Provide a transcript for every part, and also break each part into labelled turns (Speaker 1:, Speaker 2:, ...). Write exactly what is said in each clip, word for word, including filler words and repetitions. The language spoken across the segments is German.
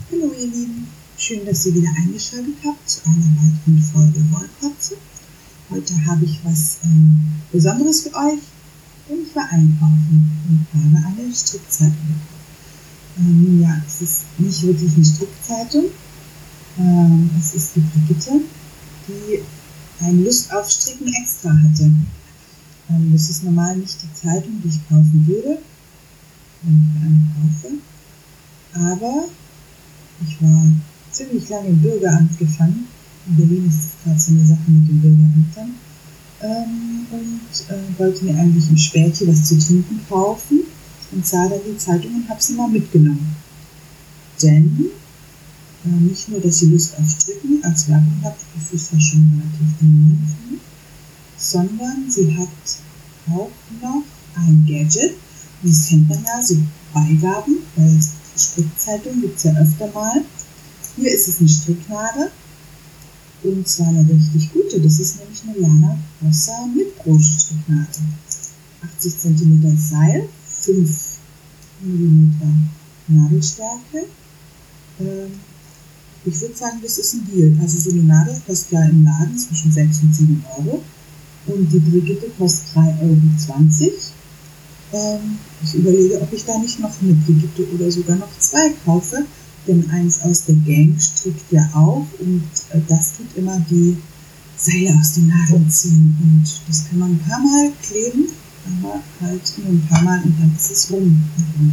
Speaker 1: Hallo ihr Lieben, schön, dass ihr wieder eingeschaltet habt zu einer weiteren Folge Wollkotze. Heute habe ich was ähm, Besonderes für euch, denn ich war einkaufen und habe eine Strickzeitung gekauft. Ähm, ja, es ist nicht wirklich eine Strickzeitung, ähm, es ist die Brigitte, die eine Lust auf Stricken extra hatte. Ähm, das ist normal nicht die Zeitung, die ich kaufen würde, wenn ich eine kaufe, aber ich war ziemlich lange im Bürgeramt gefangen. In Berlin ist es gerade so eine Sache mit den Bürgerämtern. Ähm, und äh, wollte mir eigentlich im Späti was zu trinken kaufen und sah dann die Zeitung und habe sie mal mitgenommen. Denn äh, nicht nur, dass sie Lust auf Stricken als Werbung hat, das ist ja schon relativ animierend für mich, sondern sie hat auch noch ein Gadget. Und das kennt man ja, so Beigaben, weil Strickzeitung gibt es ja öfter mal. Hier ist es eine Stricknadel und zwar eine richtig gute. Das ist nämlich eine Lana Rossa Mitbrot-Stricknadel. achtzig Zentimeter Seil, fünf Millimeter Nadelstärke. Ähm, ich würde sagen, das ist ein Deal. Also so eine Nadel kostet ja im Laden zwischen sechs und sieben Euro und die Brigitte kostet drei Euro zwanzig. Ähm, ich überlege, ob ich da nicht noch eine Brigitte oder sogar noch zwei kaufe, denn eins aus der Gang strickt ja auch und äh, das tut immer die Seile aus den Nadeln ziehen und das kann man ein paar Mal kleben, aber halt nur ein paar Mal und dann ist es rum.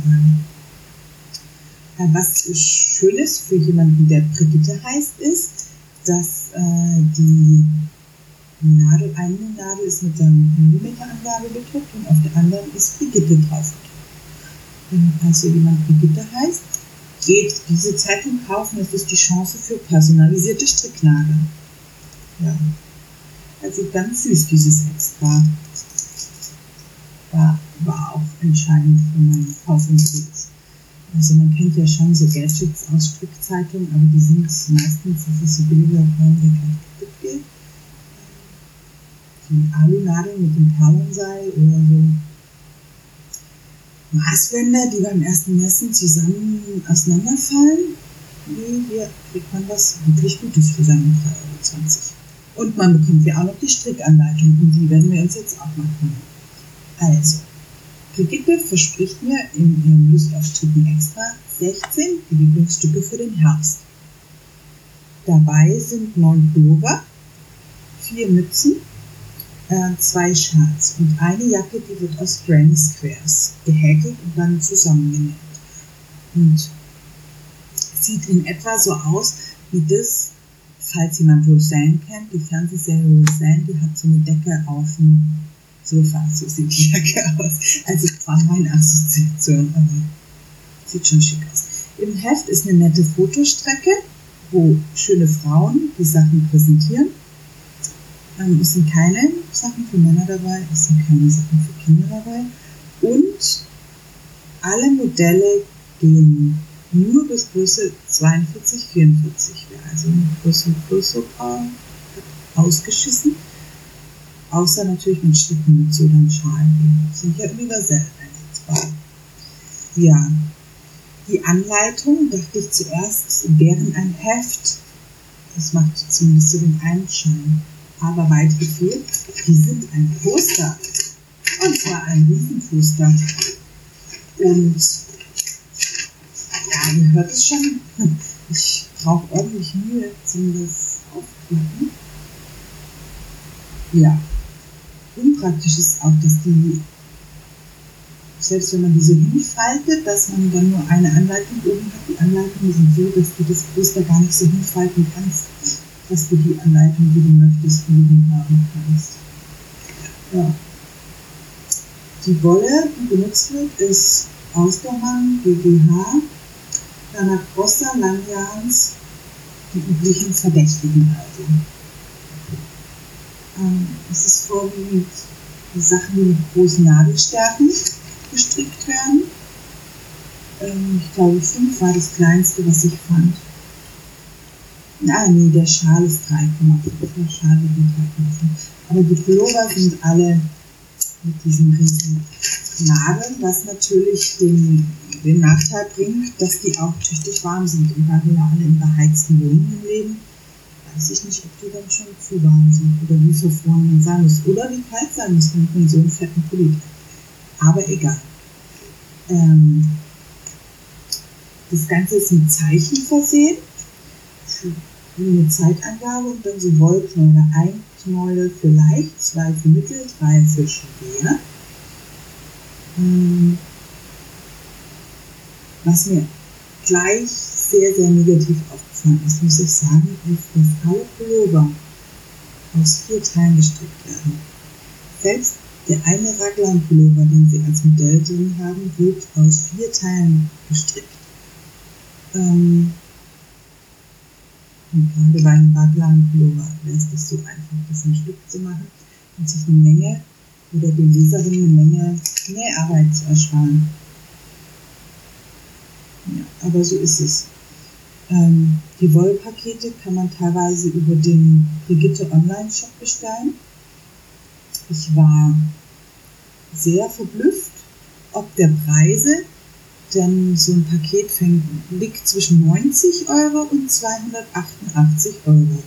Speaker 1: Äh, was schön ist für jemanden, der Brigitte heißt, ist, dass äh, die Nadel, eine Nadel ist mit der Millimeterangabe bedruckt und auf der anderen ist Brigitte drauf gedruckt. Wenn also jemand Brigitte heißt, geht diese Zeitung kaufen, das ist die Chance für personalisierte Stricknadeln. Ja. Also ganz süß, dieses Extra. Da war auch entscheidend für meinen Kaufimpuls. Also man kennt ja schon so Gadgets aus Strickzeitungen, aber die sind meistens, das ist so billiger Kram, der gleich kaputt geht. Die Alunadeln mit dem Perlenseil oder so Maßbänder, die beim ersten Messen zusammen auseinanderfallen. Nee, hier kriegt man was wirklich Gutes für seine drei Euro zwanzig. Und man bekommt ja auch noch die Strickanleitung und die werden wir uns jetzt auch mal kümmern. Also, Brigitte verspricht mir in ihrem Lust auf Stricken extra sechzehn Lieblingsstücke für den Herbst. Dabei sind neun Pullover, vier Mützen, zwei Schals und eine Jacke, die wird aus Granny Squares gehäkelt und dann zusammengenäht. Und sieht in etwa so aus wie das, falls jemand Roseanne kennt, die Fernsehserie Roseanne, die hat so eine Decke auf dem Sofa, so sieht die Jacke aus. Also das war meine Assoziation, aber sieht schon schick aus. Im Heft ist eine nette Fotostrecke, wo schöne Frauen die Sachen präsentieren. Ähm, es sind keine Sachen für Männer dabei, es sind keine Sachen für Kinder dabei und alle Modelle gehen nur bis Größe zweiundvierzig, vierundvierzig. Wer also eine größere Größe hat ausgeschissen, außer natürlich mit Strickmütze oder einem Schal. Die sind ja universell einsetzbar. Ja, die Anleitung, dachte ich zuerst, wären ein Heft. Das macht zumindest so den Anschein. Aber weit gefehlt, die sind ein Poster. Und zwar ein Riesenposter. Und ja, ihr hört es schon, ich brauche ordentlich Mühe, um das aufzuklappen. Ja, unpraktisch ist auch, dass die, selbst wenn man die so hinfaltet, dass man dann nur eine Anleitung oben hat. Die Anleitungen sind so, dass du das Poster gar nicht so hinfalten kannst, dass du die Anleitung, die du möchtest, liegen haben kannst. Ja. Die Wolle, die benutzt wird, ist Ausdauermann, G G H, Lana Rossa, Langjahns, die üblichen Verdächtigen also. Ähm, es ist vorwiegend die Sachen, die mit großen Nadelstärken gestrickt werden. Ähm, ich glaube, fünf war das kleinste, was ich fand. Ah, nee, der Schal ist drei Komma fünf. Der Schal wird mit drei Komma fünf. Aber die Pullover sind alle mit diesem riesen Nadeln, was natürlich den, den Nachteil bringt, dass die auch tüchtig warm sind. Und weil wir ja alle in beheizten Wohnungen leben, weiß ich nicht, ob die dann schon zu warm sind oder wie verfroren man sein muss. Oder wie kalt sein muss, wenn man so einen fetten Pulli trägt. Aber egal. Ähm, das Ganze ist mit Zeichen versehen. Eine Zeitangabe und dann so Wollknäule. Ein Knäuel für leicht, zwei für mittel, drei für schwer. Ähm, was mir gleich sehr, sehr negativ aufgefallen ist, muss ich sagen, ist, dass alle Pullover aus vier Teilen gestrickt werden. Selbst der eine Raglan-Pullover, den Sie als Modell drin haben, wird aus vier Teilen gestrickt. Ähm, und gerade bei einem Raglan-Pullover wäre es nicht so einfach, das ein Stück zu machen und sich eine Menge oder den Leserinnen eine Menge Näharbeit zu ersparen. Ja, aber so ist es. Ähm, die Wollpakete kann man teilweise über den Brigitte Online-Shop bestellen. Ich war sehr verblüfft, ob der Preise, denn so ein Paket fängt, liegt zwischen neunzig Euro und zweihundertachtundachtzig Euro.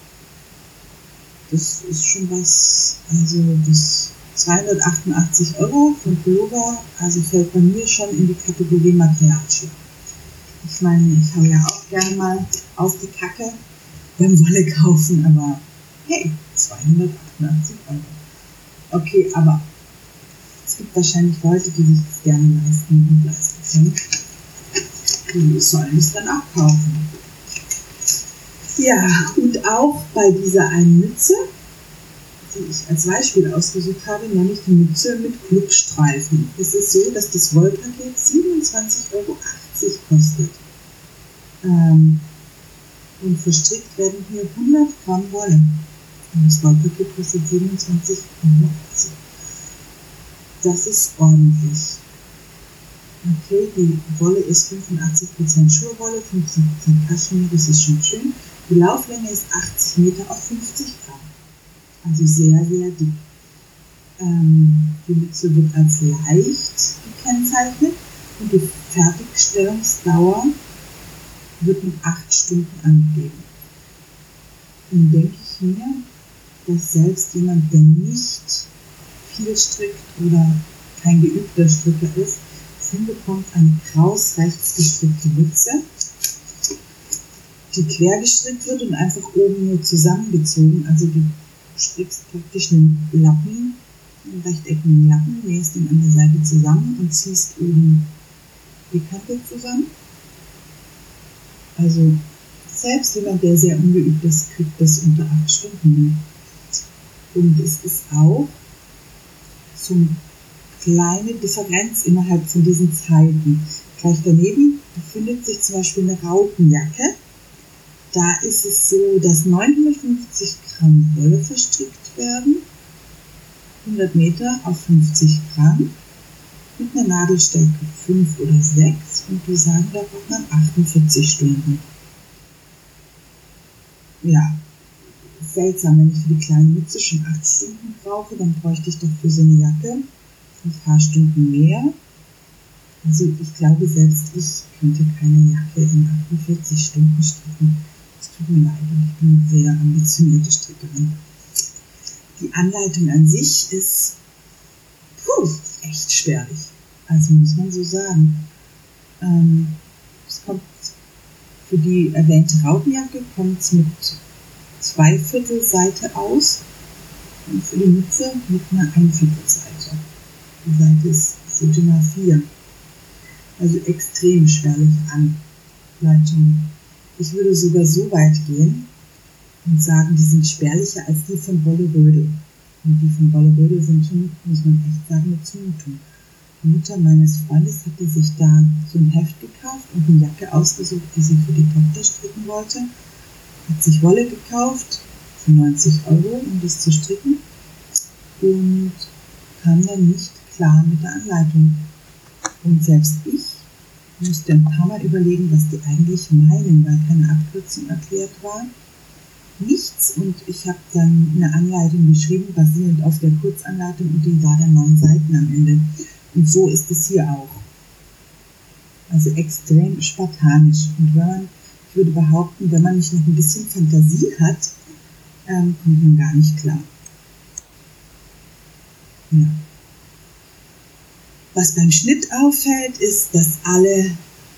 Speaker 1: Das ist schon was, also das zweihundertachtundachtzig Euro für ein Pullover, also fällt bei mir schon in die Kategorie Materialschlacht. Ich meine, ich hau ja auch gerne mal auf die Kacke beim Wolle kaufen, aber hey, zweihundertachtundachtzig Euro. Okay, aber es gibt wahrscheinlich Leute, die sich das gerne leisten und leisten können. Die sollen es dann auch kaufen. Ja, und auch bei dieser einen Mütze, die ich als Beispiel ausgesucht habe, nämlich die Mütze mit Clubstreifen. Es ist so, dass das Wollpaket siebenundzwanzig Euro achtzig kostet. Ähm, und verstrickt werden hier hundert Gramm Wolle. Und das Wollpaket kostet siebenundzwanzig Euro achtzig. Das ist ordentlich. Okay, die Wolle ist fünfundachtzig Prozent Schurwolle, fünfzehn Prozent Kaschmir, das ist schon schön. Die Lauflänge ist achtzig Meter auf fünfzig Gramm. Also sehr, sehr dick. Ähm, die Mütze wird als leicht gekennzeichnet und die Fertigstellungsdauer wird mit acht Stunden angegeben. Nun denke ich mir, dass selbst jemand, der nicht viel strickt oder kein geübter Stricker ist, es hinbekommt, eine kraus rechts gestrickte Mütze, die quer gestrickt wird und einfach oben nur zusammengezogen. Also du strickst praktisch einen Lappen, einen rechteckigen Lappen, nähst ihn an der Seite zusammen und ziehst oben die Kante zusammen. Also selbst jemand, der sehr ungeübt ist, kriegt das unter acht Stunden hin. Und es ist auch so eine kleine Differenz innerhalb von diesen Zeiten. Gleich daneben befindet sich zum Beispiel eine Raupenjacke. Da ist es so, dass neunhundertfünfzig Gramm Wolle verstrickt werden, hundert Meter auf fünfzig Gramm, mit einer Nadelstärke fünf oder sechs und die sagen, da braucht man achtundvierzig Stunden. Ja, seltsam, wenn ich für die kleine Mütze schon acht Stunden brauche, dann bräuchte ich doch für so eine Jacke ein paar Stunden mehr. Also ich glaube, selbst ich könnte keine Jacke in achtundvierzig Stunden stricken. Es tut mir leid, und ich bin eine sehr ambitionierte Strickerin. Die Anleitung an sich ist puh, echt schwerlich. Also muss man so sagen. Ähm, es kommt für die erwähnte Raupenjacke kommt es mit zwei Viertel Seite aus und für die Mütze mit einer Einviertelseite. Die Seite ist so D I N A vier. Also extrem schwerliche Anleitung. Ich würde sogar so weit gehen und sagen, die sind spärlicher als die von Wolle Rödel. Und die von Wolle Rödel sind schon, muss man echt sagen, eine Zumutung. Die Mutter meines Freundes hatte sich da so ein Heft gekauft und eine Jacke ausgesucht, die sie für die Tochter stricken wollte. Hat sich Wolle gekauft für neunzig Euro, um das zu stricken, und kam dann nicht klar mit der Anleitung. Und selbst ich musste ein paar Mal überlegen, was die eigentlich meinen, weil keine Abkürzung erklärt war. Nichts, und ich habe dann eine Anleitung geschrieben, basierend auf der Kurzanleitung, und die war dann neun Seiten am Ende. Und so ist es hier auch. Also extrem spartanisch. Und wenn man, ich würde behaupten, wenn man nicht noch ein bisschen Fantasie hat, ähm, kommt man gar nicht klar. Ja. Was beim Schnitt auffällt, ist, dass alle,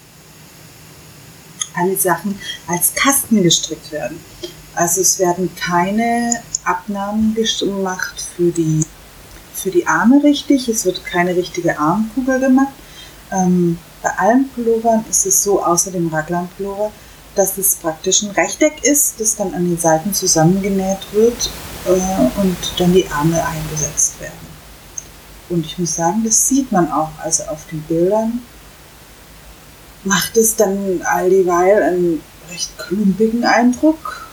Speaker 1: alle Sachen als Kasten gestrickt werden. Also es werden keine Abnahmen gemacht für die, für die Arme richtig, es wird keine richtige Armkugel gemacht. Ähm, bei allen Pullovern ist es so, außer dem Raglan-Pullover, dass es praktisch ein Rechteck ist, das dann an den Seiten zusammengenäht wird äh, und dann die Arme eingesetzt werden. Und ich muss sagen, das sieht man auch, also auf den Bildern macht es dann all dieweil einen recht klumpigen Eindruck.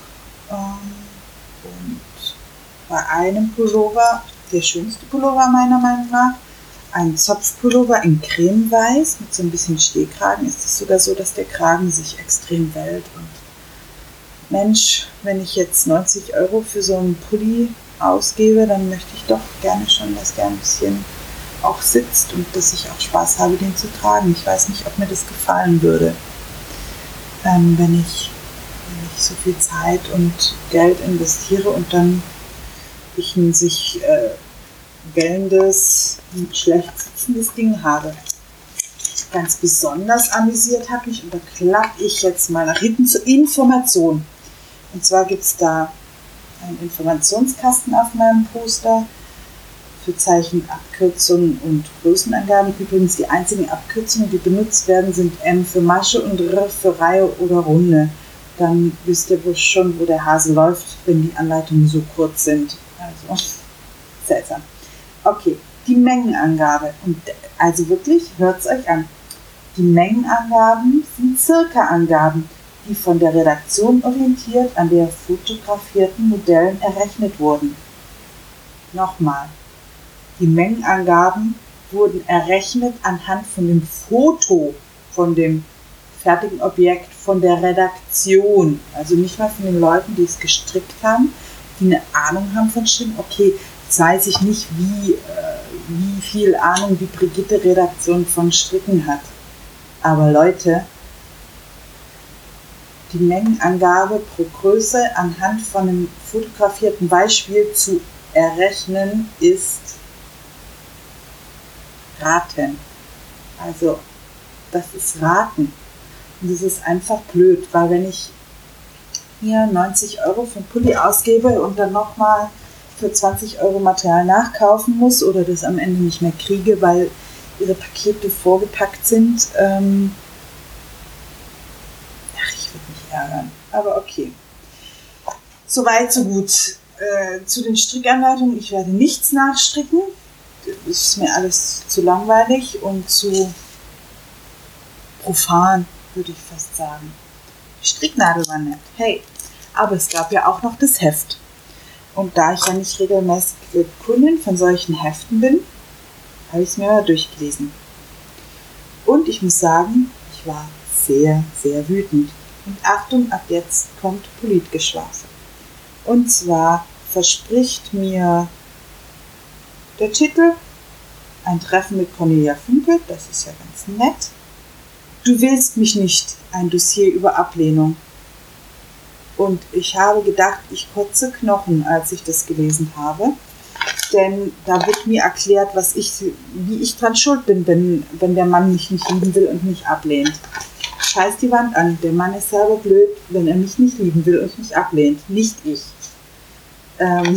Speaker 1: Und bei einem Pullover, der schönste Pullover meiner Meinung nach, ein Zopfpullover in cremeweiß mit so ein bisschen Stehkragen, ist es sogar so, dass der Kragen sich extrem wellt. Und Mensch, wenn ich jetzt neunzig Euro für so einen Pulli ausgebe, dann möchte ich doch gerne schon, dass der ein bisschen auch sitzt und dass ich auch Spaß habe, den zu tragen. Ich weiß nicht, ob mir das gefallen würde, ähm, wenn ich wenn ich so viel Zeit und Geld investiere und dann ich ein sich äh, wellendes, schlecht sitzendes Ding habe. Ganz besonders amüsiert hat mich, und da klappe ich jetzt mal nach hinten zur Information. Und zwar gibt es da einen Informationskasten auf meinem Poster für Zeichen, Abkürzungen und Größenangaben. Übrigens die einzigen Abkürzungen, die benutzt werden, sind M für Masche und R für Reihe oder Runde. Dann wisst ihr wohl schon, wo der Hase läuft, wenn die Anleitungen so kurz sind. Also, seltsam. Okay, die Mengenangabe. Und also wirklich, hört es euch an. Die Mengenangaben sind Circa-Angaben, die von der Redaktion orientiert an der fotografierten Modellen errechnet wurden. Nochmal. Die Mengenangaben wurden errechnet anhand von dem Foto, von dem fertigen Objekt, von der Redaktion, also nicht mal von den Leuten, die es gestrickt haben, die eine Ahnung haben von Stricken. Okay, jetzt weiß ich nicht, wie, äh, wie viel Ahnung die Brigitte Redaktion von Stricken hat. Aber Leute, die Mengenangabe pro Größe anhand von einem fotografierten Beispiel zu errechnen ist Raten. Also das ist Raten. Und das ist einfach blöd, weil wenn ich hier neunzig Euro für einen Pulli ausgebe und dann nochmal für zwanzig Euro Material nachkaufen muss oder das am Ende nicht mehr kriege, weil ihre Pakete vorgepackt sind, ähm, ach, ich würde mich ärgern. Aber okay. Soweit, so gut. Äh, zu den Strickanleitungen. Ich werde nichts nachstricken. Das ist mir alles zu langweilig und zu profan, würde ich fast sagen. Die Stricknadel war nett. Hey, aber es gab ja auch noch das Heft. Und da ich ja nicht regelmäßig Kundin von solchen Heften bin, habe ich es mir mal durchgelesen. Und ich muss sagen, ich war sehr, sehr wütend. Und Achtung, ab jetzt kommt Politgeschwafel. Und zwar verspricht mir der Titel ein Treffen mit Cornelia Funke, das ist ja ganz nett. Du willst mich nicht, ein Dossier über Ablehnung. Und ich habe gedacht, ich kotze Knochen, als ich das gelesen habe. Denn da wird mir erklärt, was ich, wie ich dran schuld bin, wenn, wenn der Mann mich nicht lieben will und mich ablehnt. Scheiß die Wand an. Der Mann ist selber blöd, wenn er mich nicht lieben will und mich ablehnt. Nicht ich. Ähm,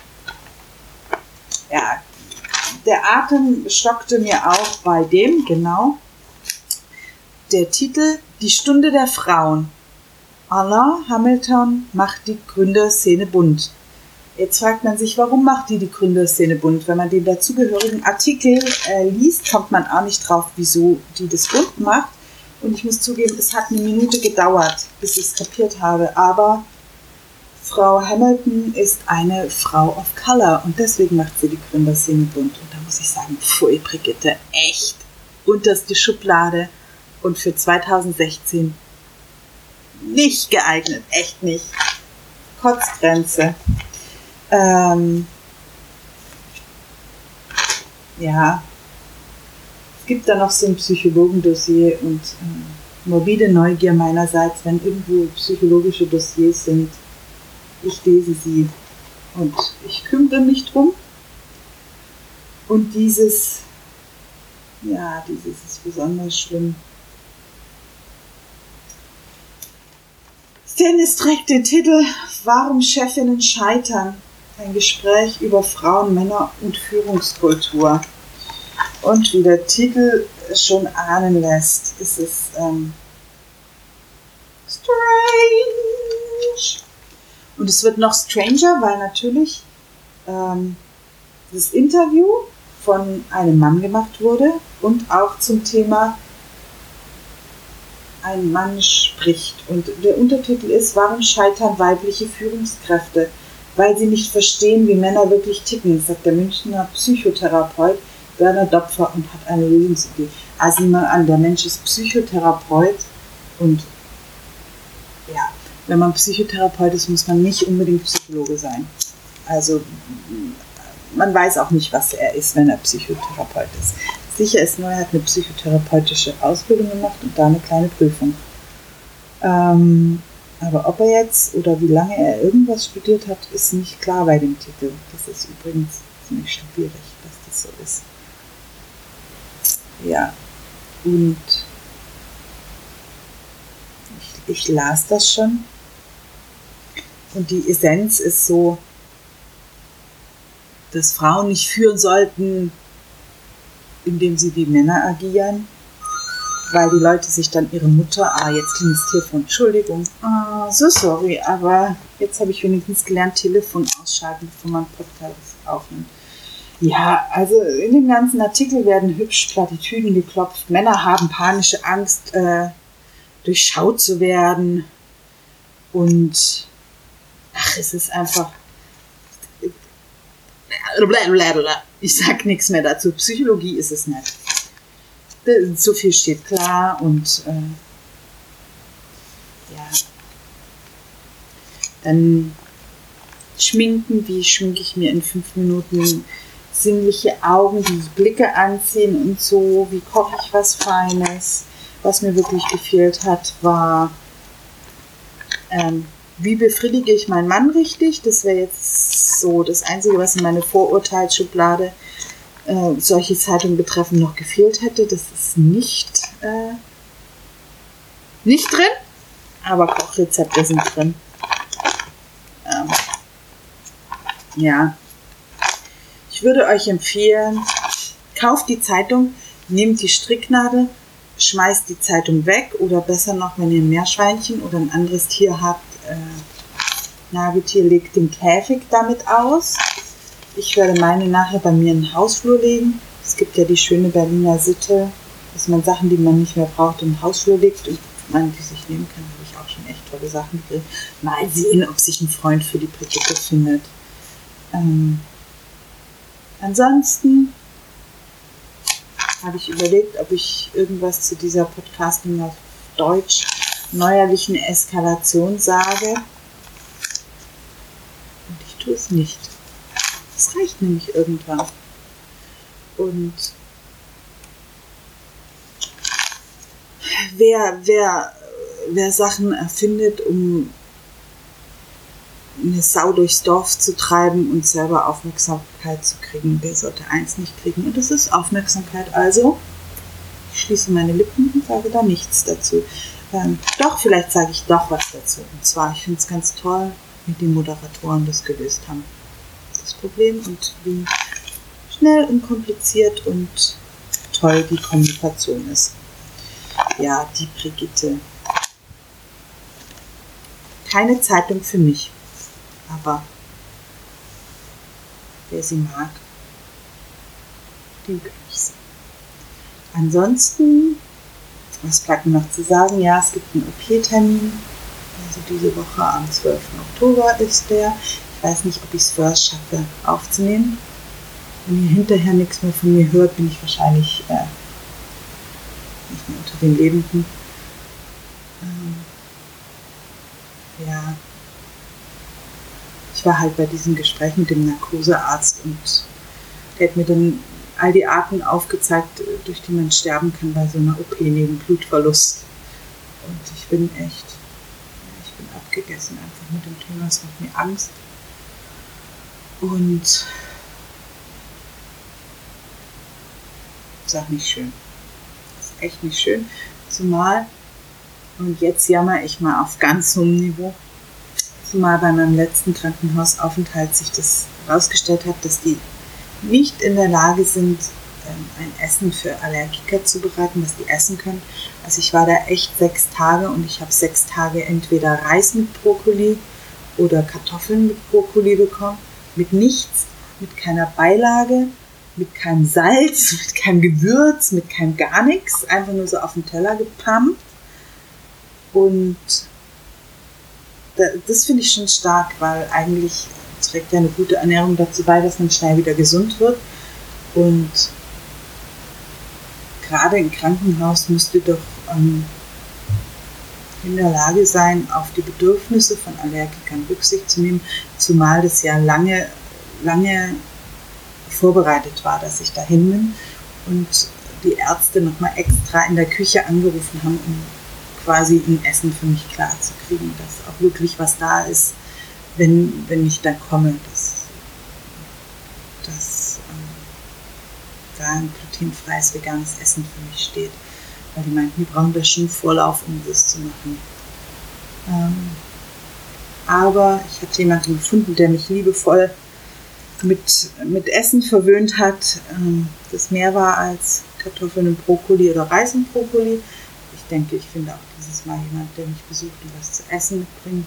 Speaker 1: ja, der Atem stockte mir auch bei dem, genau. Der Titel Die Stunde der Frauen. Alain Hamilton macht die Gründerszene bunt. Jetzt fragt man sich, warum macht die die Gründerszene bunt? Wenn man den dazugehörigen Artikel äh, liest, kommt man auch nicht drauf, wieso die das bunt macht. Und ich muss zugeben, es hat eine Minute gedauert, bis ich es kapiert habe. Aber Frau Hamilton ist eine Frau of Color und deswegen macht sie die Gründerszene bunt. Und da muss ich sagen, pfui Brigitte, echt unterste Schublade und für zweitausendsechzehn nicht geeignet, echt nicht. Kotzgrenze. Ähm, ja, Es gibt da noch so ein Psychologendossier und äh, morbide Neugier meinerseits, wenn irgendwo psychologische Dossiers sind. Ich lese sie und ich kümmere mich drum. Und dieses, ja, dieses ist besonders schlimm. Stennis trägt den Titel Warum Chefinnen scheitern. Ein Gespräch über Frauen, Männer und Führungskultur. Und wie der Titel schon ahnen lässt, ist es ähm, strange. Und es wird noch stranger, weil natürlich ähm, das Interview von einem Mann gemacht wurde und auch zum Thema ein Mann spricht. Und der Untertitel ist, warum scheitern weibliche Führungskräfte? Weil sie nicht verstehen, wie Männer wirklich ticken, sagt der Münchner Psychotherapeut Werner Dopfer und hat eine Lösungsidee. Also mal an, der Mensch ist Psychotherapeut und ja, wenn man Psychotherapeut ist, muss man nicht unbedingt Psychologe sein. Also man weiß auch nicht, was er ist, wenn er Psychotherapeut ist. Sicher ist nur, er hat eine psychotherapeutische Ausbildung gemacht und da eine kleine Prüfung. Ähm, aber ob er jetzt oder wie lange er irgendwas studiert hat, ist nicht klar bei dem Titel. Das ist übrigens ziemlich schwierig, dass das so ist. Ja, und ich, ich las das schon. Und die Essenz ist so, dass Frauen nicht führen sollten, indem sie wie Männer agieren, weil die Leute sich dann ihre Mutter, ah, jetzt klingt das Telefon, Entschuldigung, ah, so sorry, aber jetzt habe ich wenigstens gelernt, Telefon ausschalten, bevor man Podcast aufnimmt. Ja, also in dem ganzen Artikel werden hübsch Plattitüden geklopft, Männer haben panische Angst, äh, durchschaut zu werden und ach, es ist einfach, ich sag nichts mehr dazu, Psychologie ist es nicht. So viel steht klar und äh, ja, dann schminken, wie schminke ich mir in fünf Minuten sinnliche Augen, die Blicke anziehen und so, wie koche ich was Feines. Was mir wirklich gefehlt hat, war, ähm, wie befriedige ich meinen Mann richtig. Das wäre jetzt so das Einzige, was in meine Vorurteilsschublade äh, solche Zeitungen betreffend noch gefehlt hätte. Das ist nicht, äh, nicht drin, aber Kochrezepte sind drin. Ähm, ja. Ich würde euch empfehlen, kauft die Zeitung, nehmt die Stricknadel, schmeißt die Zeitung weg oder besser noch, wenn ihr ein Meerschweinchen oder ein anderes Tier habt, äh, Nagetier, legt den Käfig damit aus. Ich werde meine nachher bei mir in den Hausflur legen. Es gibt ja die schöne Berliner Sitte, dass man Sachen, die man nicht mehr braucht, in den Hausflur legt und man die sich nehmen kann. Da habe ich auch schon echt tolle Sachen drin. Mal sehen, ob sich ein Freund für die Brigitte findet. Ähm, ansonsten habe ich überlegt, ob ich irgendwas zu dieser Podcasting auf Deutsch neuerlichen Eskalation sage. Und ich tue es nicht. Es reicht nämlich irgendwann. Und wer, wer, wer Sachen erfindet, um eine Sau durchs Dorf zu treiben und selber Aufmerksamkeit zu kriegen, der sollte eins nicht kriegen. Und das ist Aufmerksamkeit. Also, ich schließe meine Lippen und sage da nichts dazu. Ähm, doch, vielleicht sage ich doch was dazu. Und zwar, ich finde es ganz toll, wie die Moderatoren das gelöst haben. Das Problem und wie schnell, unkompliziert und toll die Kommunikation ist. Ja, die Brigitte. Keine Zeitung für mich. Aber wer sie mag, den gönne ich sie. Ansonsten, was bleibt mir noch zu sagen? Ja, es gibt einen O P-Termin. Also diese Woche am zwölften Oktober ist der. Ich weiß nicht, ob ich es vorher schaffe aufzunehmen. Wenn ihr hinterher nichts mehr von mir hört, bin ich wahrscheinlich äh, nicht mehr unter den Lebenden. Ähm, ja. Ich war halt bei diesem Gespräch mit dem Narkosearzt und der hat mir dann all die Arten aufgezeigt, durch die man sterben kann bei so einer O P neben Blutverlust. Und ich bin echt, ich bin abgegessen einfach mit dem Thema, es macht mir Angst. Und ist auch nicht schön. Ist echt nicht schön. Zumal, und jetzt jammer ich mal auf ganz hohem Niveau, zumal bei meinem letzten Krankenhausaufenthalt sich das herausgestellt hat, dass die nicht in der Lage sind, ein Essen für Allergiker zu bereiten, was die essen können. Also ich war da echt sechs Tage und ich habe sechs Tage entweder Reis mit Brokkoli oder Kartoffeln mit Brokkoli bekommen, mit nichts, mit keiner Beilage, mit keinem Salz, mit keinem Gewürz, mit keinem gar nichts, einfach nur so auf den Teller gepumpt. Und das finde ich schon stark, weil eigentlich trägt ja eine gute Ernährung dazu bei, dass man schnell wieder gesund wird. Und gerade im Krankenhaus musst du doch ähm, in der Lage sein, auf die Bedürfnisse von Allergikern Rücksicht zu nehmen, zumal das ja lange, lange vorbereitet war, dass ich dahin bin und die Ärzte nochmal extra in der Küche angerufen haben, um quasi ein Essen für mich klar zu kriegen, dass auch wirklich was da ist, wenn, wenn ich da komme, dass, dass ähm, da ein glutenfreies veganes Essen für mich steht. Weil die meinten, die brauchen da schon Vorlauf, um das zu machen. Ähm, aber ich hatte jemanden gefunden, der mich liebevoll mit, mit Essen verwöhnt hat, ähm, das mehr war als Kartoffeln und Brokkoli oder Reis und Brokkoli. Ich denke, ich finde auch dieses Mal jemand, der mich besucht und was zu essen mitbringt.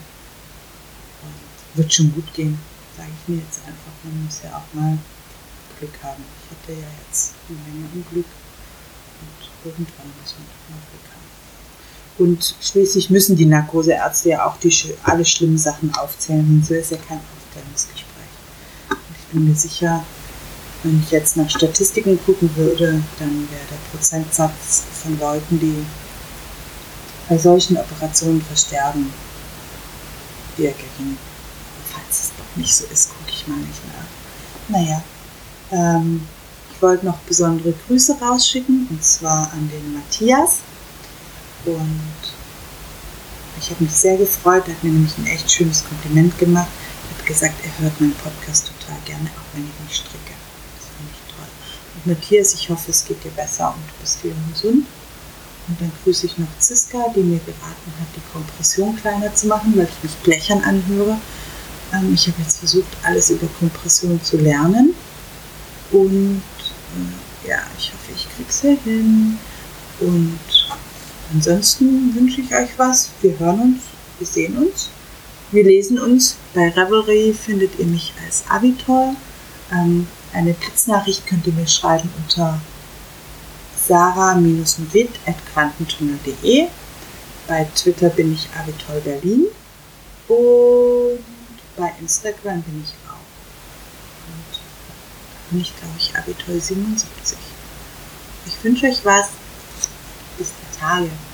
Speaker 1: Und wird schon gut gehen, sage ich mir jetzt einfach. Man muss ja auch mal Glück haben. Ich hatte ja jetzt eine Menge Unglück und irgendwann muss man doch mal Glück haben. Und schließlich müssen die Narkoseärzte ja auch die, alle schlimmen Sachen aufzählen. Und so ist ja kein Aufklärungsgespräch. Ich bin mir sicher, wenn ich jetzt nach Statistiken gucken würde, dann wäre der Prozentsatz von Leuten, die bei solchen Operationen versterben, eher gering. Falls es doch nicht so ist, gucke ich mal nicht nach. Naja, ähm, ich wollte noch besondere Grüße rausschicken, und zwar an den Matthias. Und ich habe mich sehr gefreut, er hat mir nämlich ein echt schönes Kompliment gemacht. Er hat gesagt, er hört meinen Podcast total gerne, auch wenn ich nicht stricke. Das finde ich toll. Und Matthias, ich hoffe, es geht dir besser und du bist wieder gesund. Und dann grüße ich noch Ziska, die mir geraten hat, die Kompression kleiner zu machen, weil ich mich blechern anhöre. Ähm, ich habe jetzt versucht, alles über Kompression zu lernen. Und äh, ja, ich hoffe, ich kriege es ja hin. Und ansonsten wünsche ich euch was. Wir hören uns, wir sehen uns, wir lesen uns. Bei Revelry findet ihr mich als Avitol. Ähm, eine Blitznachricht könnt ihr mir schreiben unter sarah-nowit at quantentunnel punkt de. Bei Twitter bin ich Avitol Berlin und bei Instagram bin ich auch. Und da bin ich, glaube ich, Avitol siebenundsiebzig. Ich wünsche euch was. Bis die Tage.